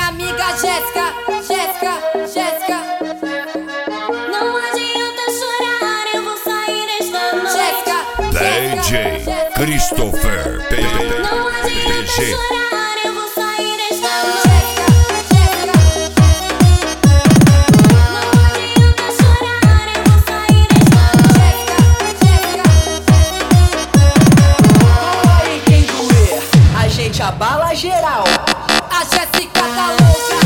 amiga Jéssica, Jéssica. Não adianta chorar, eu vou sair esta noite. DJ Christopher Não adianta PG. chorar, eu vou sair esta noite. Não adianta chorar, eu vou sair esta Cola em quem doer, a gente abala geral. A Jéssica tá louca.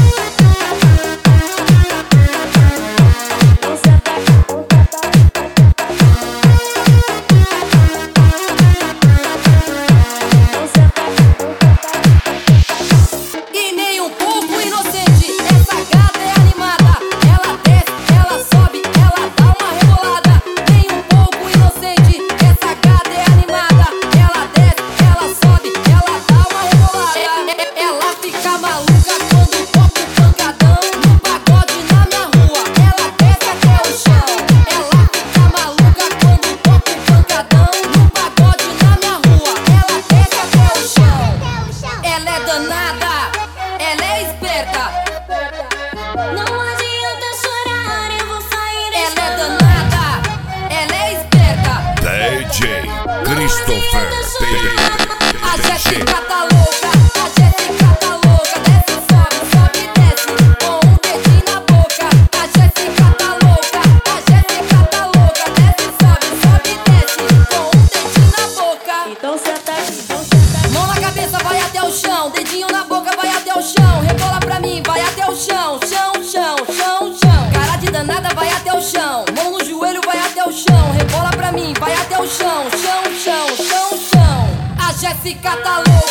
E nem um pouco inocente, essa gata é animada. Ela desce, ela sobe, ela dá uma rebolada. Nem um pouco inocente, essa gata é animada. Ela desce, ela sobe, ela dá uma rebolada. Ela fica maluca quando toca o pancadão no pagode na minha rua. Ela desce até o chão. Ela fica maluca quando toca o pancadão no pagode na minha rua. Ela desce até o chão. Ela é danada, ela é esperta. Não adianta chorar, eu vou sair Ela esta é noite. danada, ela é esperta. DJ Christopher A PG. Jéssica tá louca, a Jéssica tá louca. Desce, sobe, desce, com um dedinho na boca. A Jéssica tá louca, a Jéssica tá louca. Desce, sobe, desce, com um dedinho na boca. Então senta aqui, Mão na cabeça, vai até o chão. Dedinho na boca, vai até o chão. Rebola pra mim, vai até o chão. Chão. Cara de danada, vai até o chão. Mão no joelho, vai até o chão. Rebola pra mim, vai até o chão. Chão. A Jéssica tá louca.